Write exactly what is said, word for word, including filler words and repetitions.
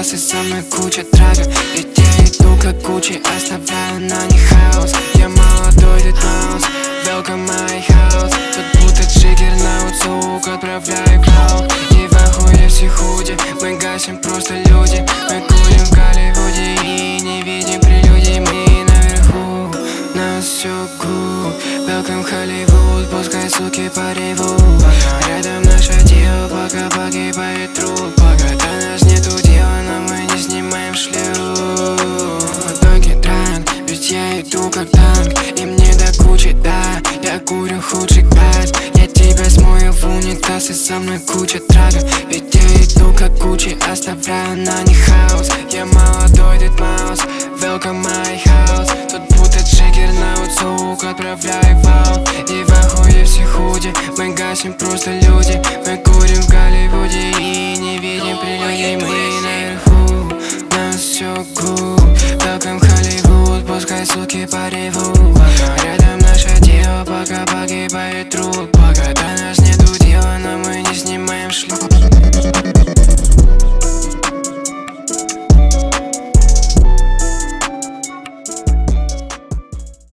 унитаз и со мной куча трагов. Ведь я иду как Гуччи, оставляю на них хаос. Я молодой Дед Маус, welcome my house. Тут будто джиггер на утюг, отправляю клау. И в ахуе все худи, мы гасим просто люди. Мы курим в Голливуде и не видим прелюдий. Мы наверху, нас все круг. Welcome Hollywood, пускай суки поревут. Рядом наше дело, пока погибает труп. Пока до нас нету дела, но мы не снимаем шлюз. В итоге дранк, ведь я иду как танк. И мне до кучи, да, я курю худший газ. Я тебя смою в унитаз и со мной куча трагов. Ведь я иду как Гуччи, оставляю на них хаос. Я молодой Дед Маус, welcome my house. Тут будто джиггер на утюг, отправляю вал. И в ахуе все худи, мы гасим просто люди. Мы курим в Голливуде и не видим прелюдий. Мы наверху, нас все гуд. Welcome Hollywood, пускай суки поревут. Рядом наше дело, пока погибает труп. Пока до нас